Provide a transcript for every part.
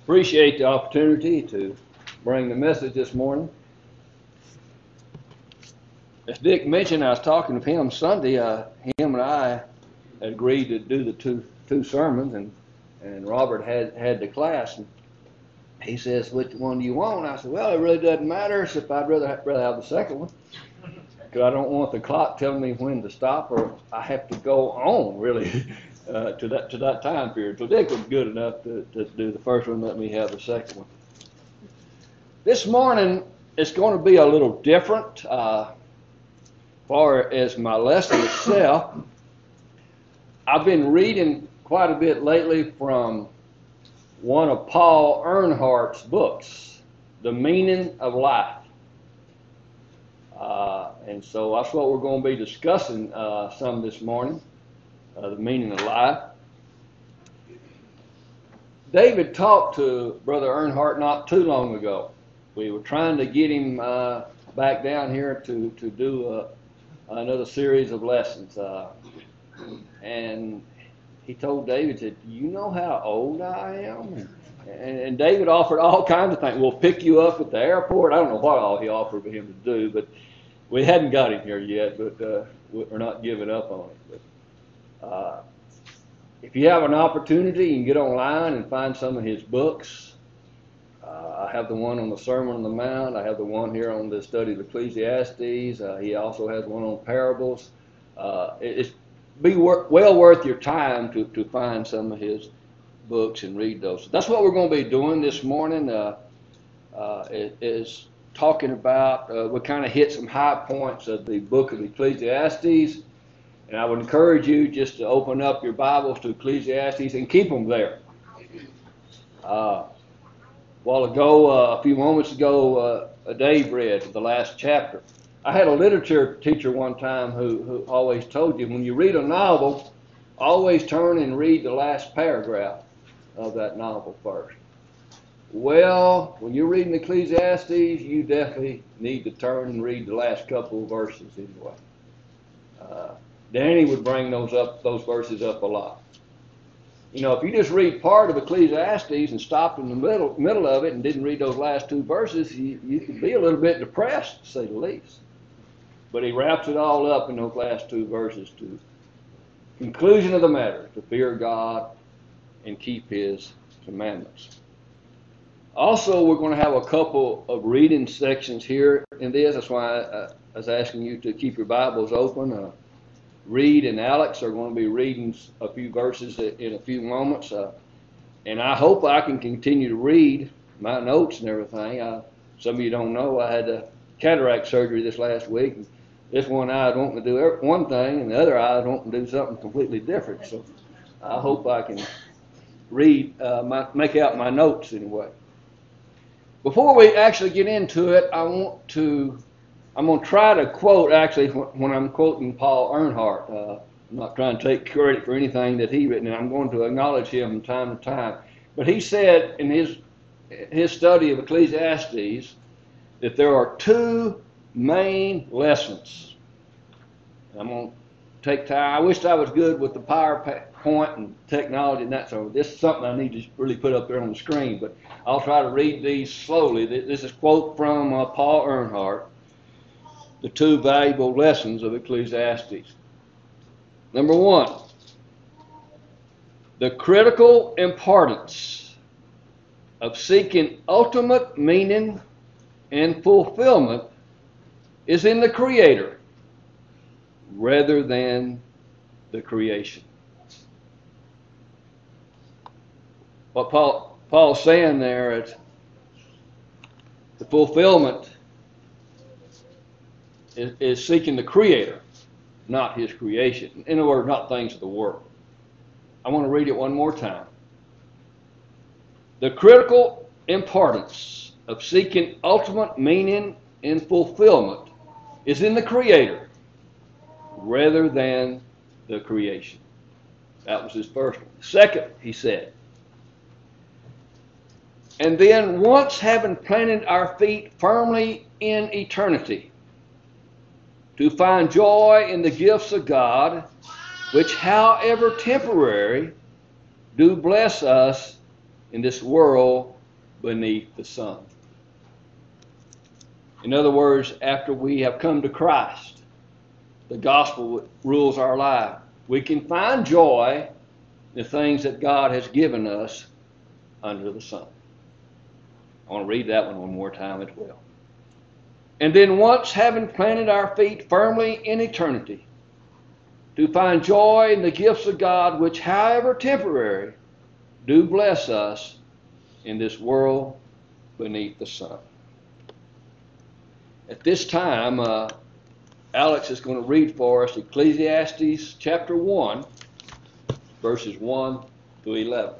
Appreciate the opportunity to bring the message this morning. As Dick mentioned, I was talking to him Sunday. Him and I had agreed to do the two sermons, and Robert had the class. And he says, "Which one do you want?" I said, "Well, it really doesn't matter. Except I'd rather have the second one, because I don't want the clock telling me when to stop, or I have to go on really to that time period." So Dick was good enough to do the first one. Let me have the second one. This morning it's going to be a little different. Far as my lesson itself, I've been reading quite a bit lately from one of Paul Earnhardt's books, The Meaning of Life. And so that's what we're going to be discussing some this morning, the meaning of life. David talked to Brother Earnhardt not too long ago. We were trying to get him back down here to do another series of lessons. And he told David, said, "Do you know how old I am?" And David offered all kinds of things. "We'll pick you up at the airport." I don't know what all he offered for him to do, but we hadn't got him here yet, but we're not giving up on it. But if you have an opportunity, you can get online and find some of his books. I have the one on the Sermon on the Mount. I have the one here on the study of Ecclesiastes. He also has one on parables. It's well worth your time to find some of his books and read those. So that's what we're going to be doing this morning. Is talking about, we kind of hit some high points of the book of Ecclesiastes. And I would encourage you just to open up your Bibles to Ecclesiastes and keep them there. A few moments ago, Dave read the last chapter. I had a literature teacher one time who always told you, when you read a novel, always turn and read the last paragraph of that novel first. Well, when you're reading Ecclesiastes, you definitely need to turn and read the last couple of verses anyway. Danny would bring those verses up a lot. You know, if you just read part of Ecclesiastes and stopped in the middle of it and didn't read those last two verses, you could be a little bit depressed, to say the least. But he wraps it all up in those last two verses to conclusion of the matter, to fear God and keep His commandments. Also, we're going to have a couple of reading sections here in this. That's why I was asking you to keep your Bibles open. Reed and Alex are going to be reading a few verses in a few moments. And I hope I can continue to read my notes and everything. Some of you don't know, I had cataract surgery this last week. And this one eye is wanting to do one thing, and the other eye is wanting to do something completely different. So I hope I can read, make out my notes anyway. Before we actually get into it, I'm going to try to quote, actually, when I'm quoting Paul Earnhardt. I'm not trying to take credit for anything that he written, and I'm going to acknowledge him from time to time. But he said in his study of Ecclesiastes that there are two main lessons. I'm going to take time. I wished I was good with the PowerPoint and technology and that sort of. This is something I need to really put up there on the screen, but I'll try to read these slowly. This is a quote from Paul Earnhardt. The two valuable lessons of Ecclesiastes. Number one, the critical importance of seeking ultimate meaning and fulfillment is in the Creator rather than the creation. What Paul's saying there is the fulfillment is seeking the Creator, not His creation. In other words, not things of the world. I want to read it one more time. The critical importance of seeking ultimate meaning and fulfillment is in the Creator rather than the creation. That was his first one. Second, he said, and then once having planted our feet firmly in eternity, to find joy in the gifts of God, which however temporary, do bless us in this world beneath the sun. In other words, after we have come to Christ, the gospel rules our life. We can find joy in the things that God has given us under the sun. I want to read that one more time as well. And then once having planted our feet firmly in eternity, to find joy in the gifts of God, which, however temporary, do bless us in this world beneath the sun. At this time, Alex is going to read for us Ecclesiastes chapter 1, verses 1 to 11.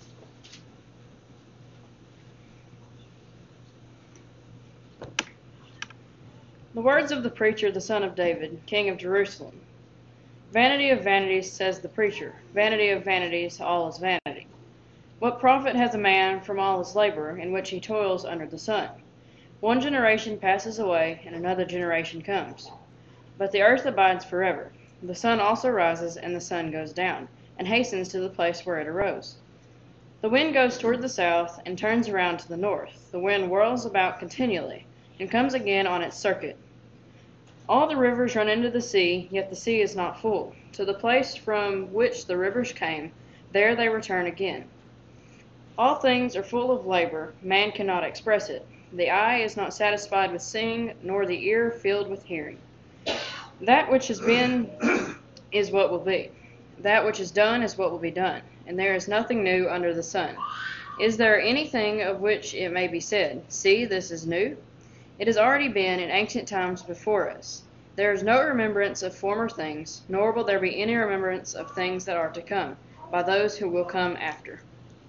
The words of the preacher, the son of David, king of Jerusalem. Vanity of vanities, says the preacher. Vanity of vanities, all is vanity. What profit has a man from all his labor, in which he toils under the sun? One generation passes away, and another generation comes. But the earth abides forever. The sun also rises, and the sun goes down, and hastens to the place where it arose. The wind goes toward the south, and turns around to the north. The wind whirls about continually, and comes again on its circuit. All the rivers run into the sea, yet the sea is not full. To the place from which the rivers came, there they return again. All things are full of labor, man cannot express it. The eye is not satisfied with seeing, nor the ear filled with hearing. That which has been is what will be. That which is done is what will be done, and there is nothing new under the sun. Is there anything of which it may be said, see, this is new? It has already been in ancient times before us. There is no remembrance of former things, nor will there be any remembrance of things that are to come, by those who will come after.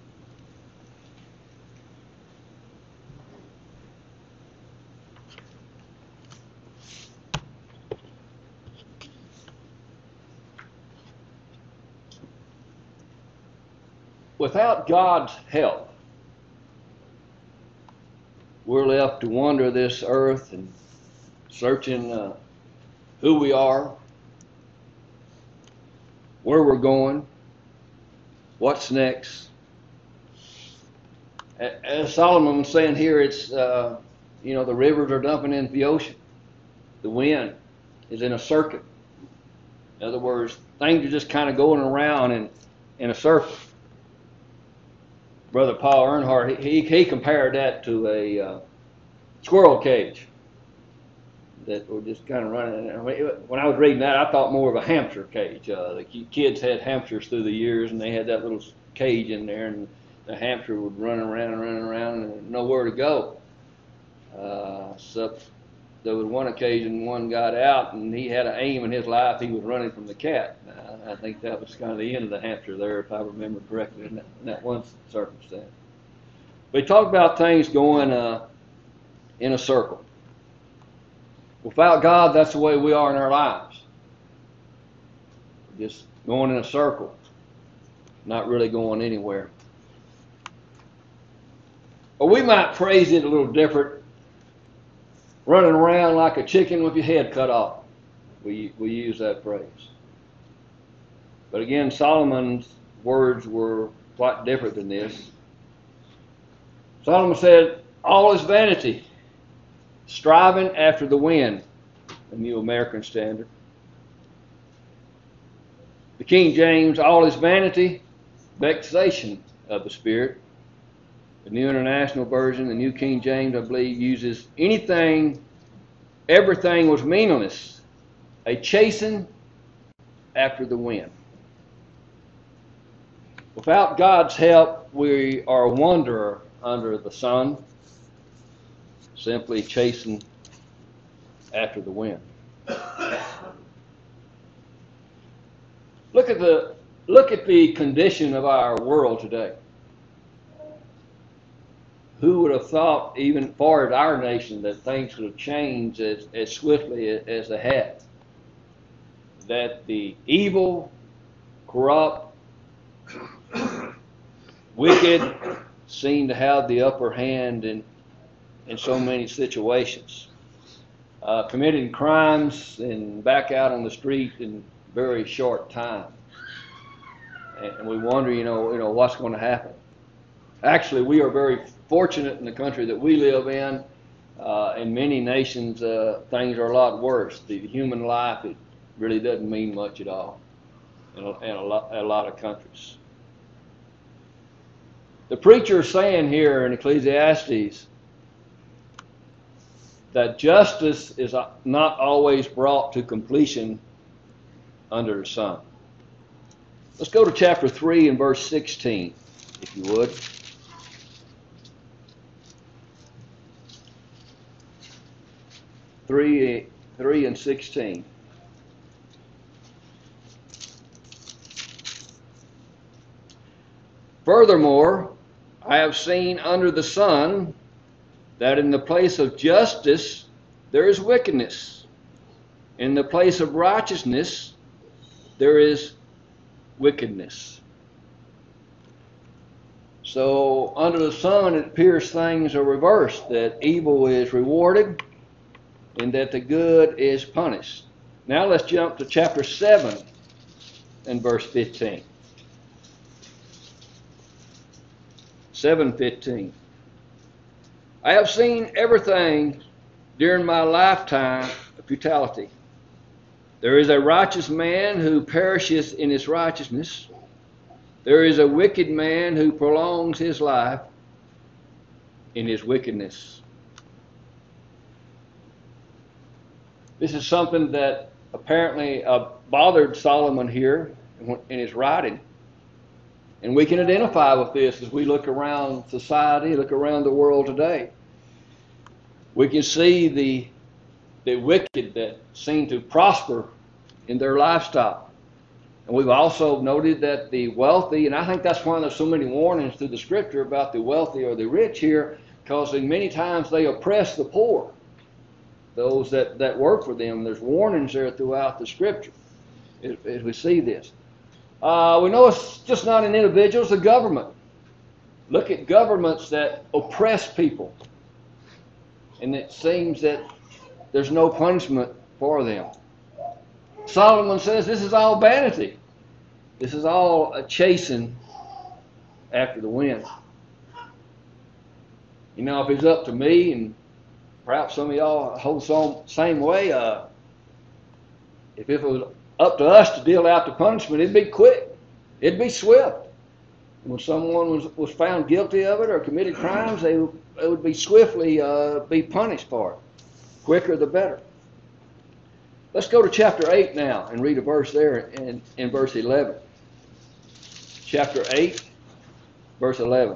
Without God's help, we're left to wander this earth and searching who we are, where we're going, what's next. As Solomon was saying here, it's the rivers are dumping into the ocean. The wind is in a circuit. In other words, things are just kind of going around in a circle. Brother Paul Earnhardt, he compared that to a squirrel cage that were just kind of running. When I was reading that, I thought more of a hamster cage. The kids had hamsters through the years, and they had that little cage in there, and the hamster would run around and nowhere to go. So there was one occasion one got out, and he had an aim in his life. He was running from the cat. I think that was kind of the end of the hamster there, if I remember correctly, in that one circumstance. We talked about things going in a circle. Without God, that's the way we are in our lives. Just going in a circle, not really going anywhere. Or we might phrase it a little different, running around like a chicken with your head cut off. We use that phrase. But again, Solomon's words were quite different than this. Solomon said, all is vanity, striving after the wind, the New American Standard. The King James, all is vanity, vexation of the spirit. The New International Version, the New King James, I believe, uses anything, everything was meaningless, a chasing after the wind. Without God's help, we are a wanderer under the sun, simply chasing after the wind. Look at the condition of our world today. Who would have thought, even far as our nation, that things would have changed as swiftly as they have? That the evil, corrupt, wicked seem to have the upper hand in so many situations, committing crimes and back out on the street in very short time, and we wonder, what's going to happen. Actually, we are very fortunate in the country that we live in. In many nations, things are a lot worse. The human life, it really doesn't mean much at all in a lot of countries. The preacher is saying here in Ecclesiastes that justice is not always brought to completion under the sun. Let's go to chapter 3 and verse 16, if you would. 3 and 16. Furthermore, I have seen under the sun that in the place of justice there is wickedness. In the place of righteousness there is wickedness. So under the sun it appears things are reversed, that evil is rewarded and that the good is punished. Now let's jump to chapter 7 and verse 15. 7:15. I have seen everything during my lifetime of futility. There is a righteous man who perishes in his righteousness. There is a wicked man who prolongs his life in his wickedness. This is something that apparently bothered Solomon here in his writing. And we can identify with this as we look around society, look around the world today. We can see the wicked that seem to prosper in their lifestyle. And we've also noted that the wealthy, and I think that's why there's so many warnings through the scripture about the wealthy or the rich here, because many times they oppress the poor, those that work for them. There's warnings there throughout the scripture as we see this. We know it's just not in individuals, the government. Look at governments that oppress people. And it seems that there's no punishment for them. Solomon says this is all vanity. This is all a chasing after the wind. You know, if it's up to me, and perhaps some of y'all hold the same way, if it was up to us to deal out the punishment, it'd be quick. It'd be swift. When someone was found guilty of it or committed crimes, they would be swiftly be punished for it. Quicker the better. Let's go to chapter 8 now and read a verse there in verse 11. Chapter 8, verse 11.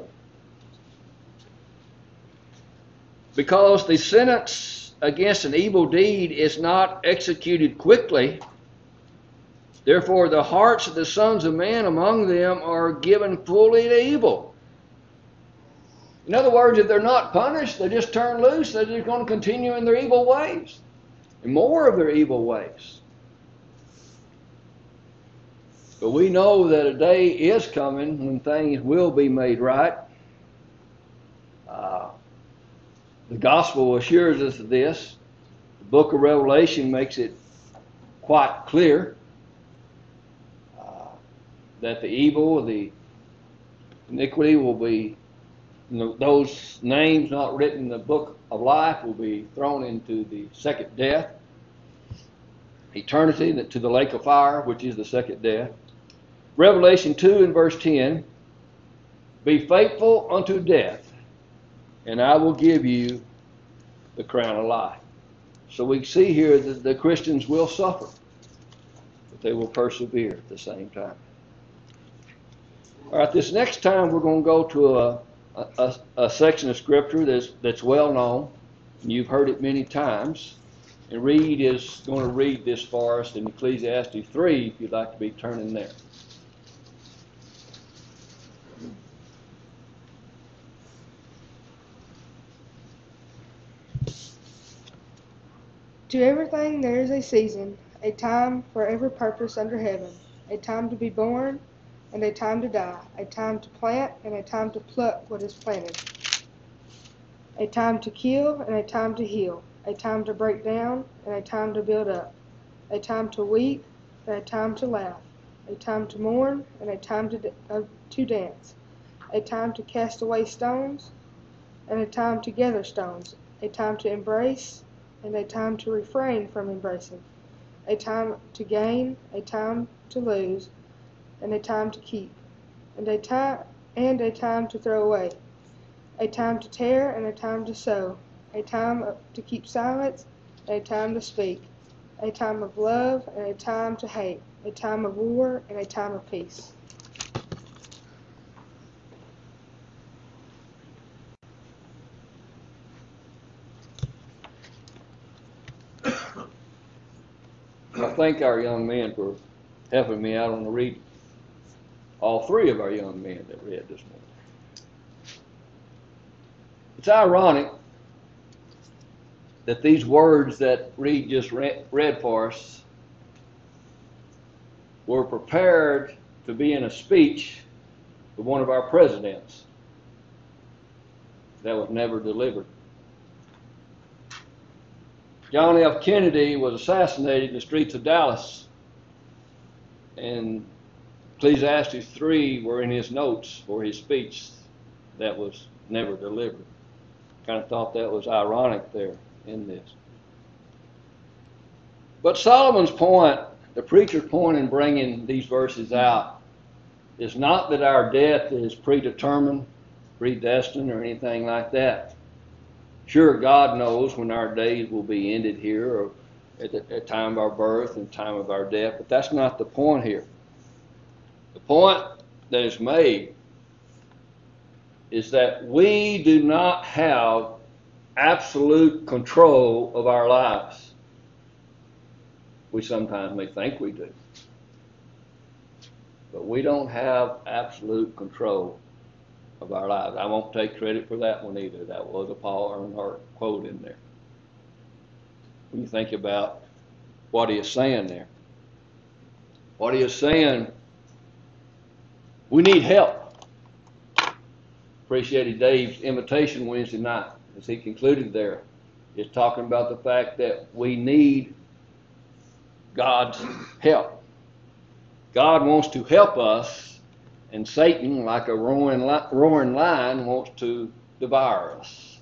Because the sentence against an evil deed is not executed quickly, therefore the hearts of the sons of men among them are given fully to evil. In other words, if they're not punished, they just turn loose, they're just going to continue in their evil ways. And more of their evil ways. But we know that a day is coming when things will be made right. The gospel assures us of this. The book of Revelation makes it quite clear that the evil, the iniquity will be, those names not written in the book of life will be thrown into the second death, eternity, to the lake of fire, which is the second death. Revelation 2 and verse 10, be faithful unto death, and I will give you the crown of life. So we see here that the Christians will suffer, but they will persevere at the same time. All right, this next time we're going to go to a section of Scripture that's well known, and you've heard it many times. And Reed is going to read this for us in Ecclesiastes 3, if you'd like to be turning there. To everything there is a season, a time for every purpose under heaven, a time to be born and a time to die, a time to plant and a time to pluck what is planted, a time to kill and a time to heal, a time to break down and a time to build up, a time to weep and a time to laugh, a time to mourn and a time to dance, a time to cast away stones, and a time to gather stones, a time to embrace, and a time to refrain from embracing, a time to gain, a time to lose, and a time to keep, and a time to throw away, a time to tear and a time to sow, a time to keep silence and a time to speak, a time of love and a time to hate, a time of war and a time of peace. I thank our young men for helping me out on the reading. All three of our young men that read this morning. It's ironic that these words that Reed just read for us were prepared to be in a speech to one of our presidents that was never delivered. John F. Kennedy was assassinated in the streets of Dallas, and Ecclesiastes 3 were in his notes for his speech that was never delivered. Kind of thought that was ironic there in this. But Solomon's point, the preacher's point in bringing these verses out, is not that our death is predetermined, predestined, or anything like that. Sure, God knows when our days will be ended here, or at the time of our birth and time of our death, but that's not the point here. The point that is made is that we do not have absolute control of our lives. We sometimes may think we do, but we don't have absolute control of our lives. I won't take credit for that one either. That was a Paul Earnhardt quote in there. When you think about what he is saying there, what he is saying, we need help. Appreciated Dave's invitation Wednesday night as he concluded there. He's talking about the fact that we need God's help. God wants to help us, and Satan, like a roaring lion, wants to devour us.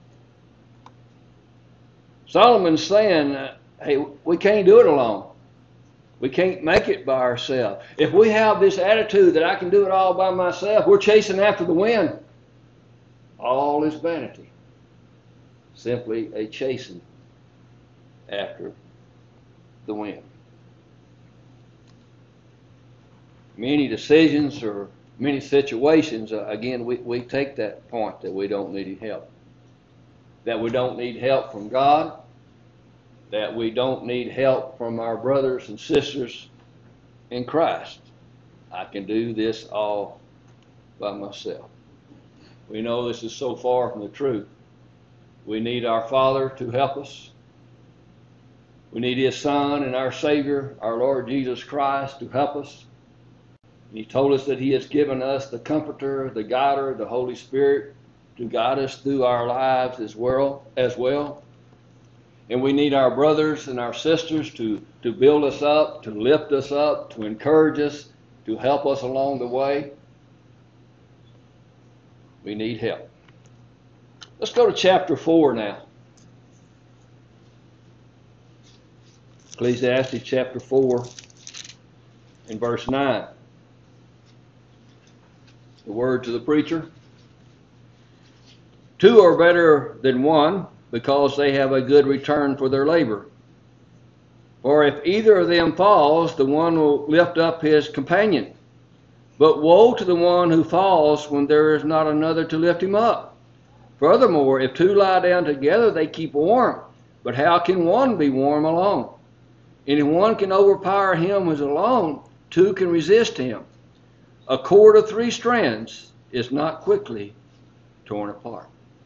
Solomon's saying, hey, we can't do it alone. We can't make it by ourselves. If we have this attitude that I can do it all by myself, we're chasing after the wind. All is vanity. Simply a chasing after the wind. Many decisions or many situations, again, we take that point that we don't need help. That we don't need help from God. That we don't need help from our brothers and sisters in Christ. I can do this all by myself. We know this is so far from the truth. We need our Father to help us. We need His Son and our Savior, our Lord Jesus Christ, to help us. And He told us that He has given us the Comforter, the Guider, the Holy Spirit to guide us through our lives as well. And we need our brothers and our sisters to build us up, to lift us up, to encourage us, to help us along the way. We need help. Let's go to chapter 4 now. Ecclesiastes chapter 4 and verse 9. The words of the preacher. Two are better than one, because they have a good return for their labor. For if either of them falls, the one will lift up his companion. But woe to the one who falls when there is not another to lift him up. Furthermore, if two lie down together, they keep warm. But how can one be warm alone? And if one can overpower him who is alone, two can resist him. A cord of 3 strands is not quickly torn apart.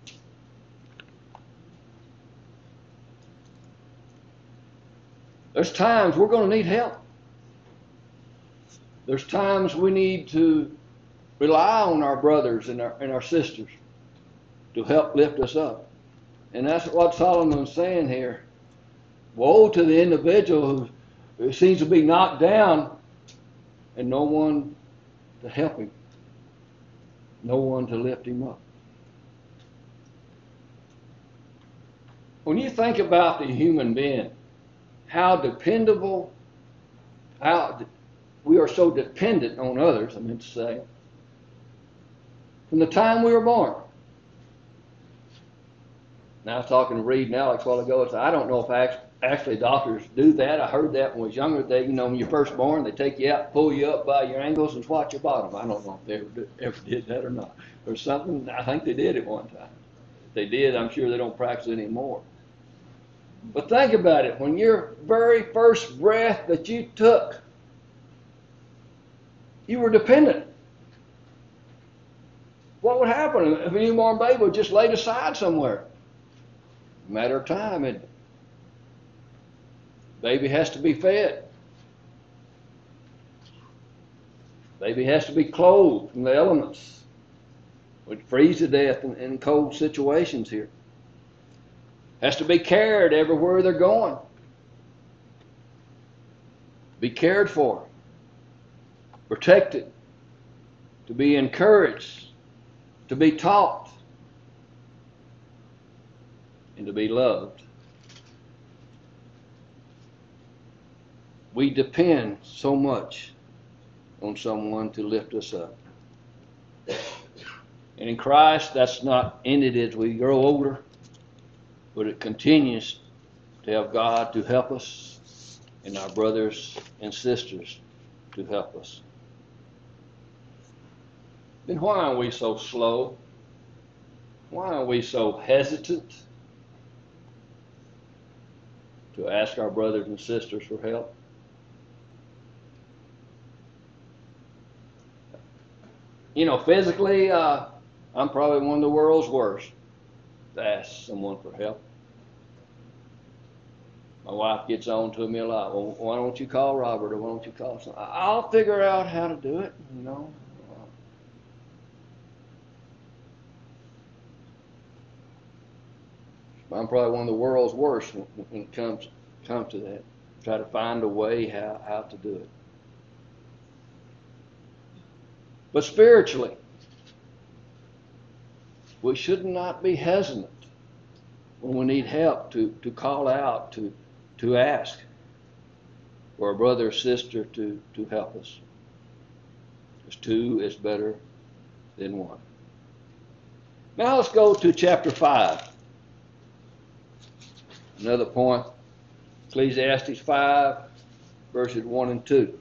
There's times we're going to need help. There's times we need to rely on our brothers and our sisters to help lift us up. And that's what Solomon's saying here. Woe to the individual who seems to be knocked down and no one to help him. no one to lift him up. When you think about the human being, how dependable, how we are so dependent on others, I meant to say, from the time we were born. Now I was talking to Reed and Alex a while ago. I don't know if actually doctors do that. I heard that when I was younger. When you're first born, they take you out, pull you up by your ankles, and watch your bottom. I don't know if they ever did that or not. Or something. I think they did at one time. If they did, I'm sure they don't practice it anymore. But think about it. When your very first breath that you took, you were dependent. What would happen if a newborn baby was just laid aside somewhere? A matter of time, isn't it? Baby has to be fed. Baby has to be clothed from the elements. We'd freeze to death in cold situations here. Has to be carried everywhere they're going. Be cared for. Protected. To be encouraged. To be taught. And to be loved. We depend so much on someone to lift us up. And in Christ, that's not ended as we grow older, but it continues to have God to help us and our brothers and sisters to help us. Then why are we so slow? Why are we so hesitant to ask our brothers and sisters for help? Physically, I'm probably one of the world's worst to ask someone for help. My wife gets on to me a lot. Well, why don't you call Robert, or why don't you call someone? I'll figure out how to do it, I'm probably one of the world's worst when it comes to that. Try to find a way how to do it. But spiritually, we should not be hesitant when we need help to call out, to ask for a brother or sister to help us. Because two is better than one. Now let's go to chapter 5. Another point, Ecclesiastes 5, verses 1 and 2.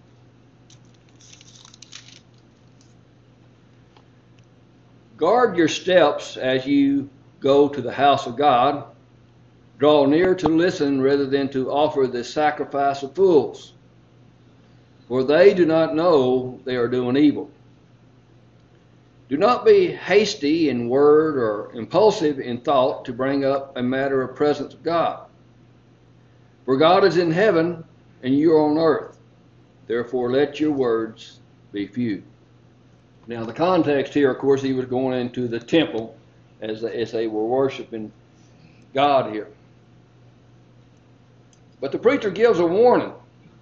Guard your steps as you go to the house of God. Draw near to listen rather than to offer the sacrifice of fools, for they do not know they are doing evil. Do not be hasty in word or impulsive in thought to bring up a matter of presence of God. For God is in heaven and you are on earth. Therefore let your words be few. Now the context here, of course, he was going into the temple as they were worshiping God here. But the preacher gives a warning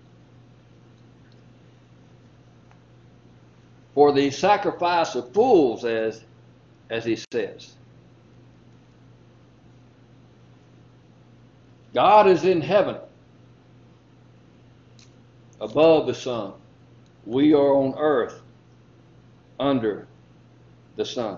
for the sacrifice of fools, as he says. God is in heaven, above the sun. We are on earth, under the sun.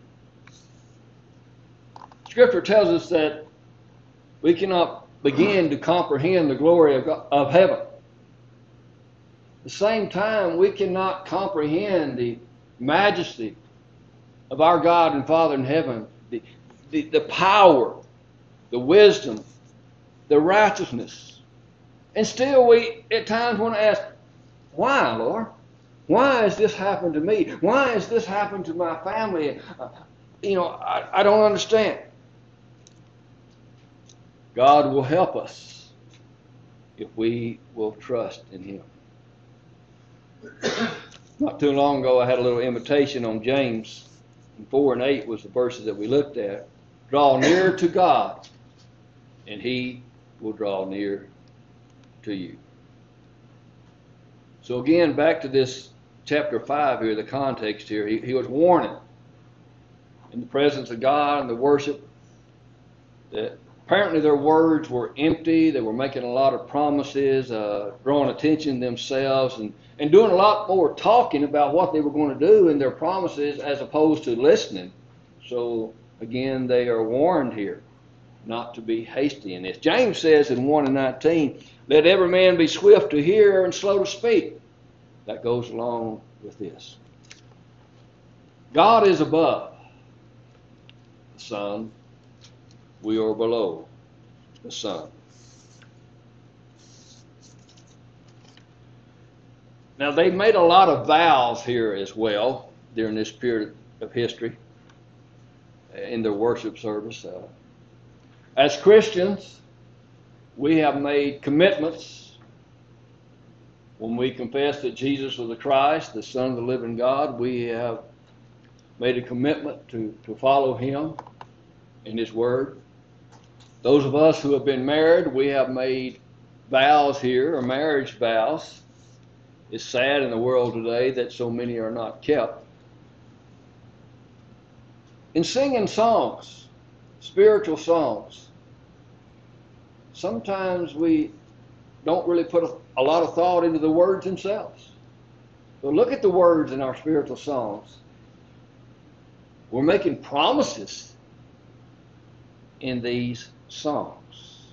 Scripture tells us that we cannot begin to comprehend the glory of heaven. At the same time, we cannot comprehend the majesty of our God and Father in heaven, the power, the wisdom, the righteousness. And still we at times want to ask, why, Lord? Why has this happened to me? Why has this happened to my family? I don't understand. God will help us if we will trust in Him. Not too long ago, I had a little invitation on James 4 and 8 was the verses that we looked at. Draw near to God, and He will draw near to you. So again, back to this chapter 5 here, the context here, he was warning in the presence of God and the worship that apparently their words were empty. They were making a lot of promises, drawing attention to themselves, and doing a lot more talking about what they were going to do in their promises as opposed to listening. So again, they are warned here not to be hasty in this. James says in 1:19, let every man be swift to hear and slow to speak. That goes along with this. God is above the sun. We are below the sun. Now, they've made a lot of vows here as well during this period of history in their worship service. As Christians, we have made commitments when we confess that Jesus was the Christ, the Son of the living God. We have made a commitment to follow Him in His Word. Those of us who have been married, we have made vows here, or marriage vows. It's sad in the world today that so many are not kept. In singing songs, spiritual songs, sometimes we don't really put a lot of thought into the words themselves. So look at the words in our spiritual songs. We're making promises in these songs.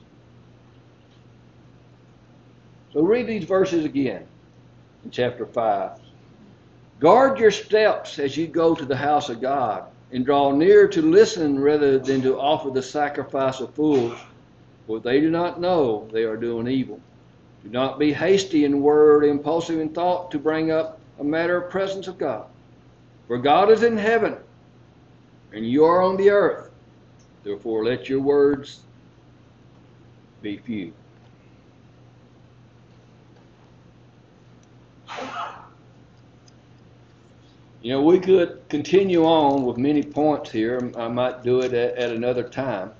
So read these verses again in chapter 5. Guard your steps as you go to the house of God, and draw near to listen rather than to offer the sacrifice of fools, for they do not know they are doing evil. Do not be hasty in word, impulsive in thought, to bring up a matter of presence of God. For God is in heaven, and you are on the earth. Therefore let your words be few. You know, we could continue on with many points here. I might do it at another time.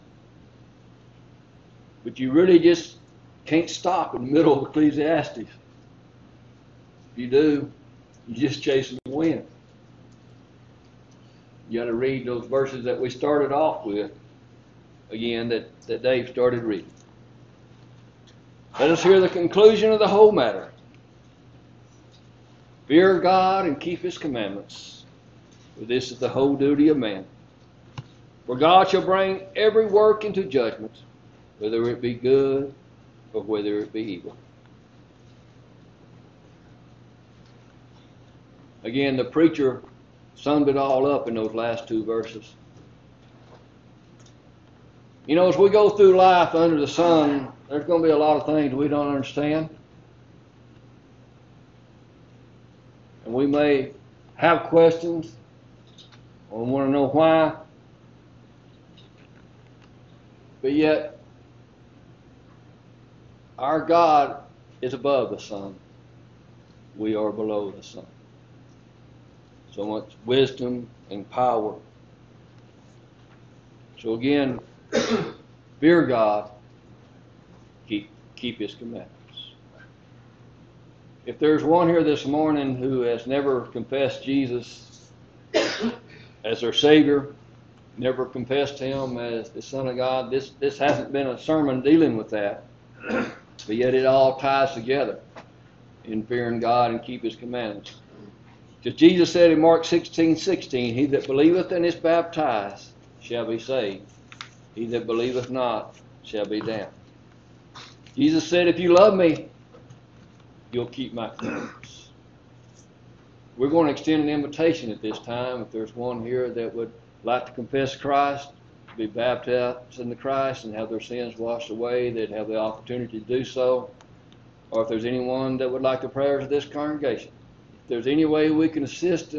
But you really just can't stop in the middle of Ecclesiastes. If you do, you're just chasing the wind. You got to read those verses that we started off with again, that Dave started reading. Let us hear the conclusion of the whole matter. Fear God and keep His commandments, for this is the whole duty of man. For God shall bring every work into judgment, whether it be good or whether it be evil. Again, the preacher summed it all up in those last two verses. You know, as we go through life under the sun, there's going to be a lot of things we don't understand. And we may have questions or want to know why. But yet, our God is above the sun. We are below the sun. So much wisdom and power. So again, fear God, keep His commandments. If there's one here this morning who has never confessed Jesus as their Savior, never confessed Him as the Son of God, this hasn't been a sermon dealing with that, but yet it all ties together in fearing God and keep His commandments. Because Jesus said in Mark 16:16, he that believeth and is baptized shall be saved. He that believeth not shall be damned. Jesus said, if you love me, you'll keep my commandments. We're going to extend an invitation at this time. If there's one here that would like to confess Christ, be baptized in the Christ and have their sins washed away, they'd have the opportunity to do so. Or if there's anyone that would like the prayers of this congregation, if there's any way we can assist